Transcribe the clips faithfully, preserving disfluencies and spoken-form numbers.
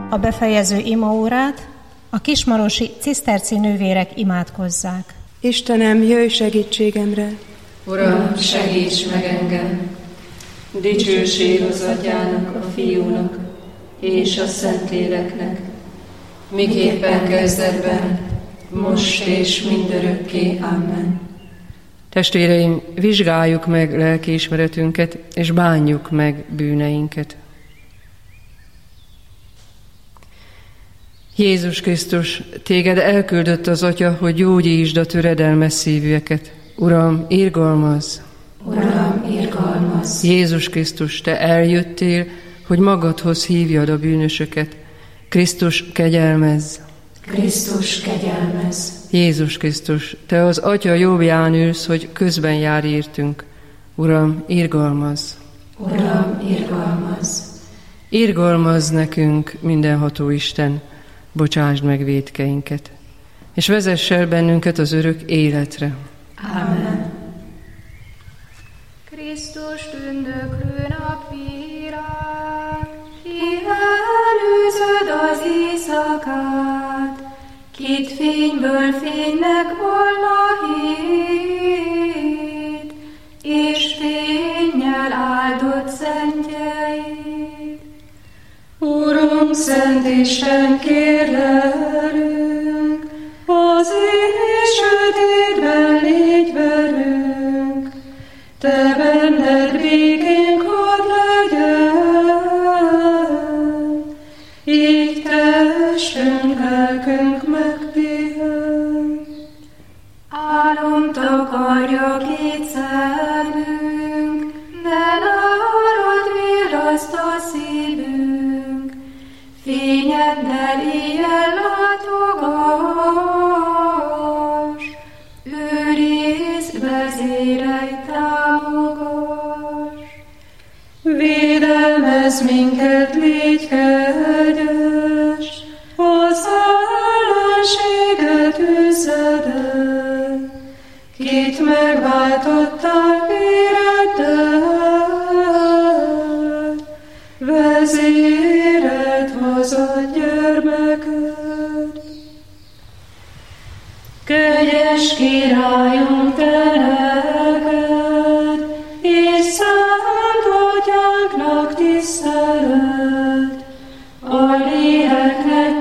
a befejező imaórát a kismarosi ciszterci nővérek imádkozzák. Istenem, jöjj segítségemre! Uram, segíts meg engem! Dicsőség az Atyának, a Fiúnak és a Szentléleknek, miképpen kezdetben, most és mindörökké. Amen. Testvéreim, vizsgáljuk meg lelkiismeretünket, és bánjuk meg bűneinket. Jézus Krisztus, téged elküldött az Atya, hogy gyógyítsd a töredelmes szívűeket. Uram, irgalmazz! Uram, irgalmazz! Jézus Krisztus, te eljöttél, hogy magadhoz hívjad a bűnösöket. Krisztus, kegyelmezz! Krisztus, kegyelmezz! Jézus Krisztus, te az Atya jobbján ülsz, hogy közben jár értünk. Uram, irgalmazz! Uram, irgalmazz! Irgalmazz nekünk, mindenható Isten, bocsásd meg vétkeinket, és vezess el bennünket az örök életre. Amen. Krisztus tündöklő napvirág, ki előzöd az éjszakát, kit fényből fénynek volna hét, és fényjel áldott szentjeid. Uram, Szent Isten, kérlelünk, az éj sötétben légy velünk, te benned békénk hadd legyen, így testünk, lelkünk megpihen. Álom takarja két szemünk, de nálad virraszt a szívünk, fényeddel éjjel látogass, őrizd, vezérelj, támogass. Védelmezz minket, légy kegyes, az ellenséget üzzed el, kit megváltottál véreddel, vezéred hozad gyermeked. Kegyes Királyunk, te neked, és Szent Atyánknak tisztelet, a léleknek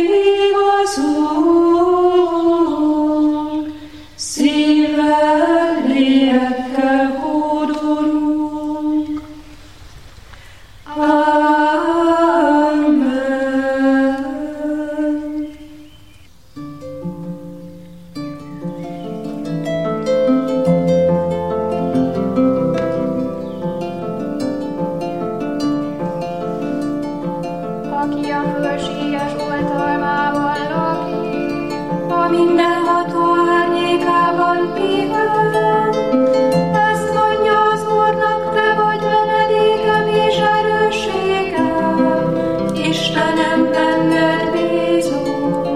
kivigazunk, szívvel, lélekkel hódolunk. Amen. Aki a fölséges oltalmában lakik, a mindenható árnyékában pihen. Ezt mondja az Úrnak, te vagy menedékem és erősségem, Istenem, benned bízom.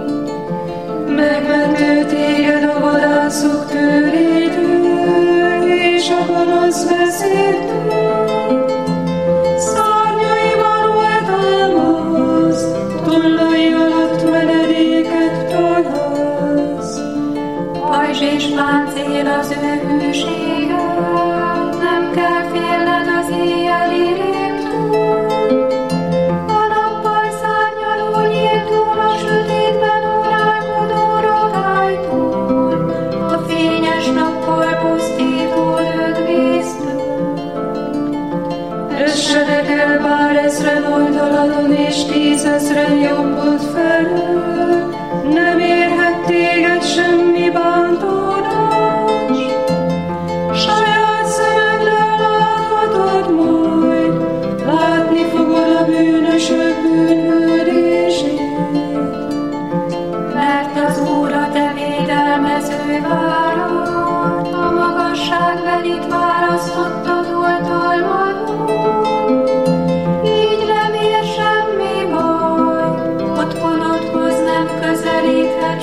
Megmentő téged a vadászok tőrétől, és a gonosz vezértől. Szárnyaival oltalmaz, tollai alatt menedéket találsz. Pajzs és páncél az ő hűsége, nem kell félned az éjjeli rémtől. A nappal szárnyaló nyíltól, a sötétben uralkodó rogálytól, a fényes nappal pusztító lökvésztől. Essenek el bár ezren oldaladon, és tízezren jobbod felől, nem érhet téged semmi bántódás. Saját szemeddel láthatod majd, látni fogod a bűnösök bűnhődését. Mert az Úr a te védelmező várad, a magasságbelit választottad oltalmadon. Így nem ér semmi baj, otthonodhoz nem közelíthet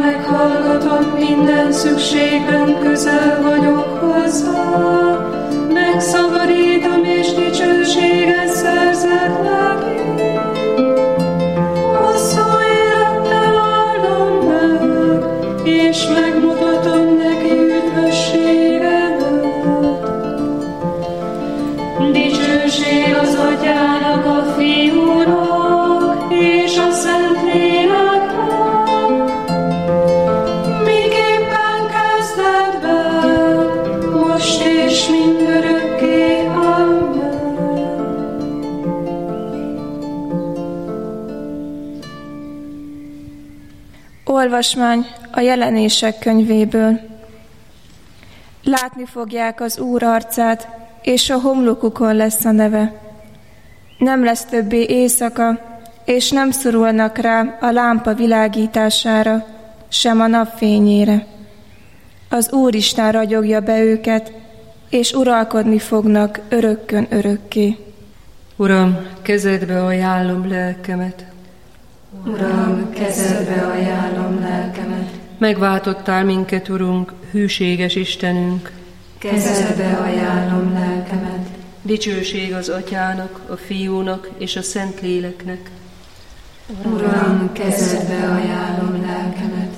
meghallgatom, minden szükségben közel vagyok hozzá. Megszabadítom és dicsőséget szerzek neki. Hosszú élettel áldom meg, és megmutatom neki üdvösségemet. Dicsőség az Atyának, a Fiúnak és a Szentléleknek, miképpen kezdetben, most és mindörökké. Amen. Olvasmány a Jelenések könyvéből. Látni fogják az Úr arcát, és a homlokukon lesz a neve. Nem lesz többé éjszaka, és nem szorulnak rá a lámpa világítására, sem a napfényére. Az Úristen ragyogja be őket, és uralkodni fognak örökkön örökké. Uram, kezedbe ajánlom lelkemet. Uram, kezedbe ajánlom lelkemet. Megváltottál minket, Urunk, hűséges Istenünk. Kezedbe ajánlom lelkemet. Dicsőség az Atyának, a Fiúnak és a Szentléleknek. Uram, kezedbe ajánlom lelkemet.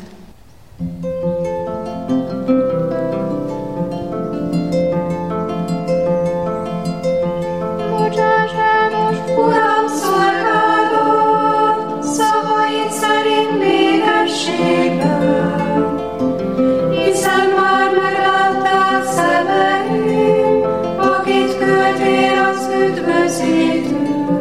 Bocsáss el most, Uram, szolgálod, szavaid szerint békességben, hiszen már meglátták szemeim, akit küldtél az üdvözítőt.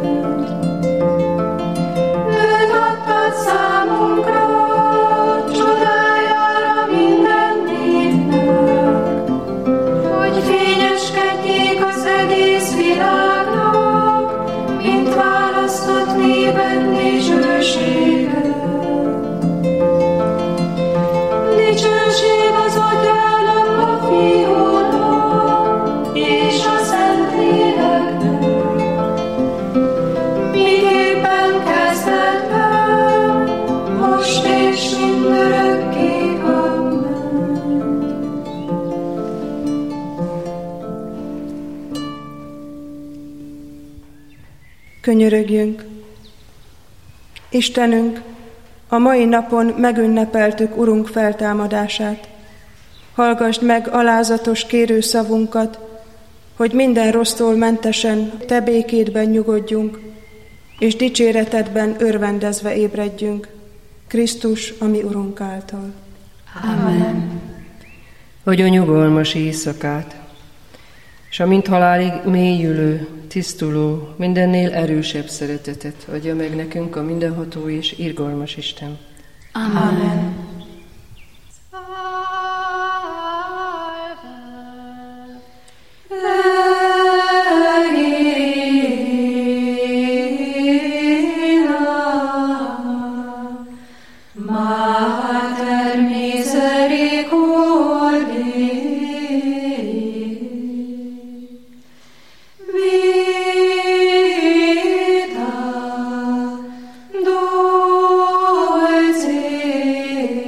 Őt adtad számunkra, csodájára minden népnek, hogy fényeskedjék az egész világnak, mint választott népen dicsősége. Dicsőség az Atyának, a Fiúnak és a Szentléleknek, miképpen kezdetben, most és mindörökké. Amen. Könyörögjünk! Istenünk, a mai napon megünnepeltük Urunk feltámadását. Hallgasd meg alázatos kérő szavunkat, hogy minden rossztól mentesen Te békédben nyugodjunk, és dicséretedben örvendezve ébredjünk, Krisztus, a mi Urunk által. Amen. Hogy a nyugalmas éjszakát, és a mint halálig mélyülő, tisztuló, mindennél erősebb szeretetet adja meg nekünk a mindenható és irgalmas Isten. Amen. Mater misericordiae, vita dulcis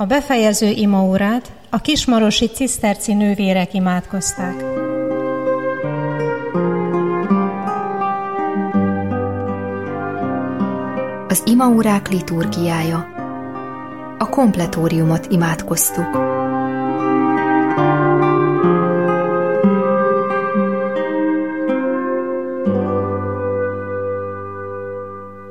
A befejező imaórát a kismarosi ciszterci nővérek imádkozták. Az imaórák liturgiája. A kompletóriumot imádkoztuk.